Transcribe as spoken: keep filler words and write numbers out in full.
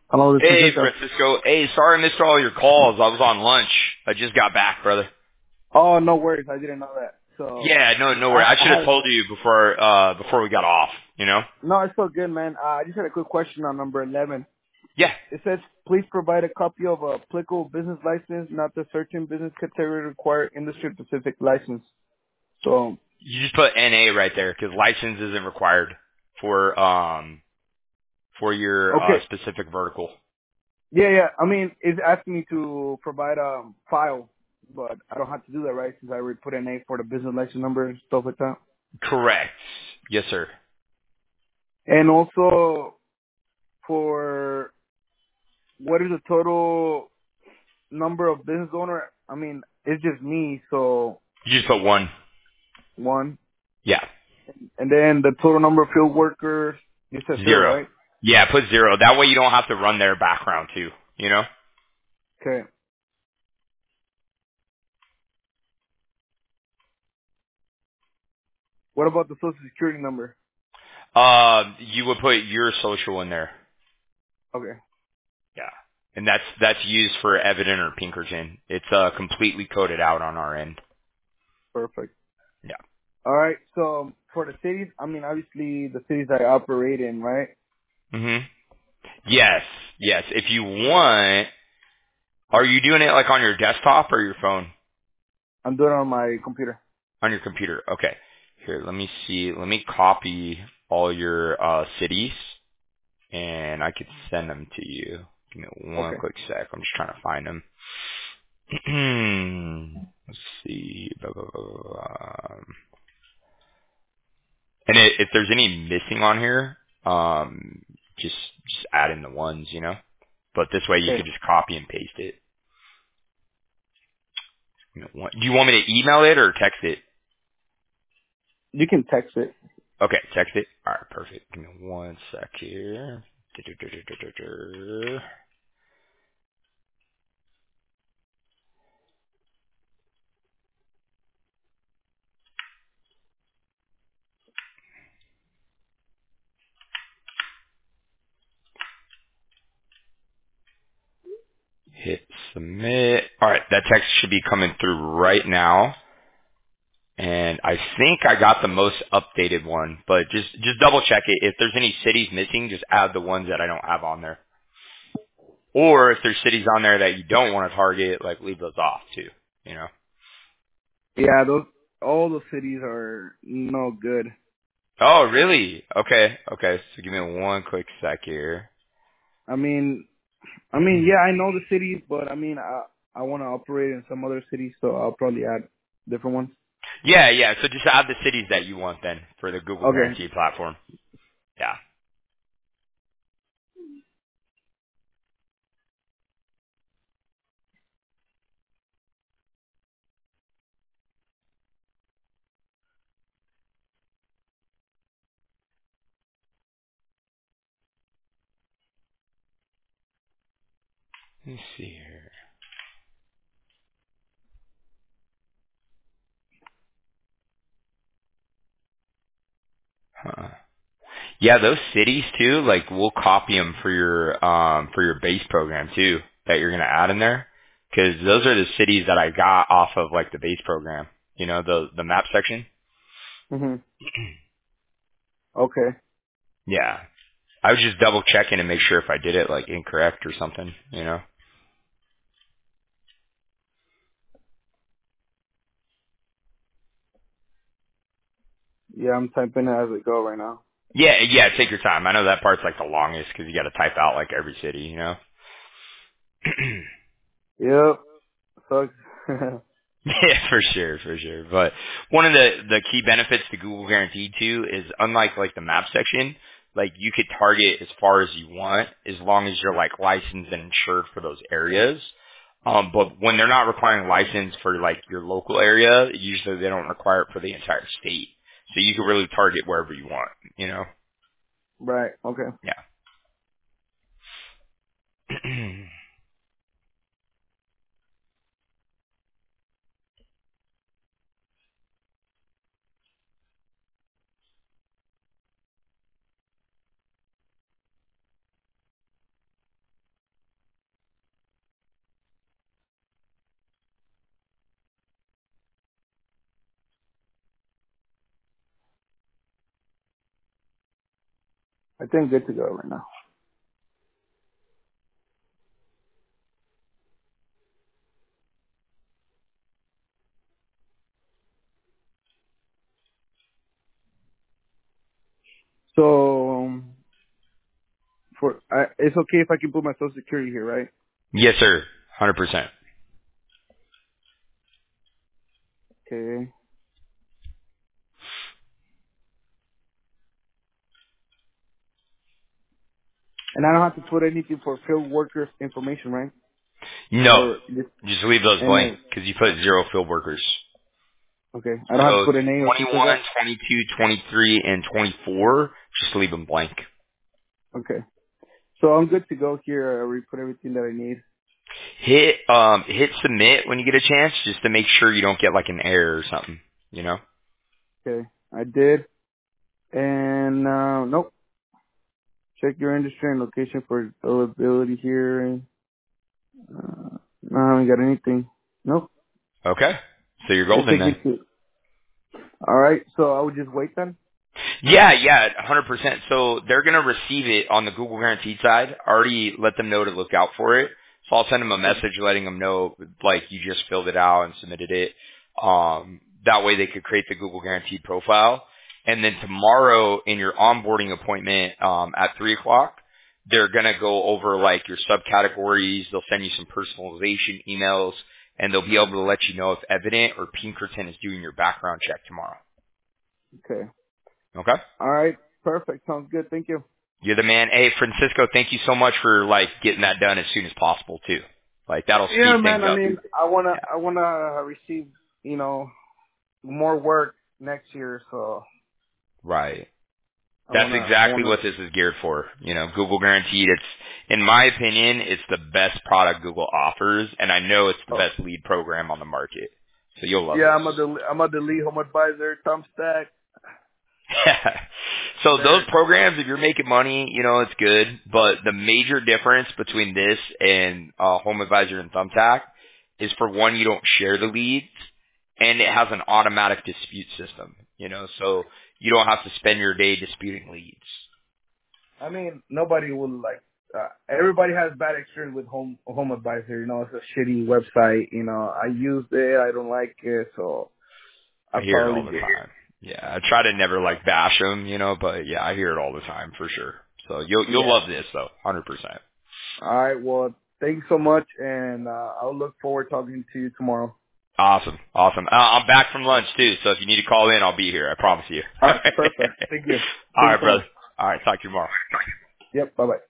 Hello, this is Hey, Francisco. Francisco. Hey, sorry I missed all your calls. I was on lunch. I just got back, brother. Oh, no worries. I didn't know that. So, Yeah, no, no I, worry. I I should have had, told you before, uh, before we got off, you know? no, it's so good, man. Uh, I just had a quick question on number eleven. Yeah. It says, please provide a copy of a applicable business license, not the certain business category required industry-specific license. So, You just put N A right there because license isn't required for, um, for your, uh, okay. specific vertical. Yeah, yeah. I mean, it's asking me to provide a file, but I don't have to do that, right? Since I already put an A for the business license number and stuff like that. Correct. Yes, sir. And also, for what is the total number of business owner? I mean, it's just me, so You just put one. one. Yeah. And then the total number of field workers, you said zero, Zero. right? Yeah, put zero. That way you don't have to run their background too, you know? Okay. What about the social security number? Uh, you would put your social in there. Okay, Yeah. And that's that's used for Evident or Pinkerton. It's uh completely coded out on our end. perfect. Yeah. All right, so for the cities, I mean, obviously the cities I operate in, right? Mhm. Yes. Yes. If you want, are you doing it like on your desktop or your phone? I'm doing it on my computer. On your computer. Okay. Here, let me see. Let me copy all your uh cities and I could send them to you. Give me one Okay. quick sec. I'm just trying to find them. Let's see. Blah, blah, blah, blah, blah. And i if there's any missing on here, um, just just add in the ones, you know. But this way you Okay. could just copy and paste it. You know, one- do you want me to email it or text it? You can text it. Okay, text it. All right, perfect. Give me one sec here. Du-du-du-du-du-du-du. Hit submit. All right, that text should be coming through right now. And I think I got the most updated one, but just just double check it. If there's any cities missing, just add the ones that I don't have on there. Or if there's cities on there that you don't want to target, like leave those off too. You know. Yeah, those all the cities are no good. Oh, really? Okay. Okay. So give me one quick sec here. I mean, I mean, yeah, I know the cities, but I mean, I I want to operate in some other cities, so I'll probably add different ones. Yeah, yeah. So just add the cities that you want then for the Google Okay. Guarantee platform. Yeah. Let me see here. Huh. Yeah, those cities too. Like we'll copy them for your um for your base program too that you're gonna add in there, because those are the cities that I got off of like the base program. You know, the the map section. Mhm. Okay. Yeah. I was just double checking to make sure if I did it like incorrect or something. You know. Yeah, I'm typing it as we go right now. Yeah, yeah. Take your time. I know that part's like the longest because you got to type out like every city. You know. Yep. Sucks. Yeah, for sure, for sure. But one of the the key benefits to Google Guaranteed too is unlike like the map section, like you could target as far as you want as long as you're like licensed and insured for those areas. Um, but when they're not requiring license for like your local area, usually they don't require it for the entire state. So you can really target wherever you want, you know? Right. Okay. Yeah. I think I'm good to go right now. So, um, for I, it's okay if I can put my social security here, right? Yes, sir. one hundred percent. Okay. And I don't have to put anything for field workers information, right? No. Or just Just leave those and blank then because you put zero field workers. okay. I don't have to So put a name or things like twenty-one, that. twenty-two, twenty-three, and twenty-four, just leave them blank. Okay. So I'm good to go here. I already put everything that I need. Hit um hit submit when you get a chance, just to make sure you don't get like an error or something. You know. Okay. I did. And uh, nope. Check your industry and location for availability here. Uh, no, I haven't got anything. Nope. Okay. So you're It golden take me then. to. All right. So I would just wait then. Yeah, yeah, one hundred percent. So they're going to receive it on the Google Guaranteed side. I already let them know to look out for it. So I'll send them a Okay. message letting them know, like, you just filled it out and submitted it. Um, that way they could create the Google Guaranteed profile. And then tomorrow in your onboarding appointment um, at three o'clock, they're going to go over, like, your subcategories. They'll send you some personalization emails, and they'll be able to let you know if Evident or Pinkerton is doing your background check tomorrow. Okay. Okay? All right. Perfect. Sounds good. Thank you. You're the man. Hey, Francisco, thank you so much for like getting that done as soon as possible too. Like that'll speed Yeah, things man. I up. mean, I wanna, Yeah. I wanna receive, you know, more work next year. So Right. I That's wanna, I exactly wanna. what this is geared for. You know, Google Guaranteed. It's, in my opinion, it's the best product Google offers, and I know it's the Oh, best lead program on the market. So you'll love yeah, this. I'm a, del- I'm a delete home advisor, Thumbstack. So those They're, programs, if you're making money, you know, it's good. But the major difference between this and uh, Home Advisor and Thumbtack is, for one, you don't share the leads, and it has an automatic dispute system. You know, so you don't have to spend your day disputing leads. I mean, nobody will like. Uh, everybody has bad experience with home home advisor. You know, it's a shitty website. You know, I used it. I don't like it, so I I hear it probably all the did. time. Yeah, I try to never like bash them, you know, but yeah, I hear it all the time for sure. So you'll you'll Yeah. love this though, one hundred percent. All right. Well, thanks so much, and uh, I'll look forward to talking to you tomorrow. Awesome, awesome. Uh, I'm back from lunch too, so if you need to call in, I'll be here. I promise you. All right. Perfect. Thank you. All Thank you right, so much. brother. All right, talk to you tomorrow. Yep. Bye bye.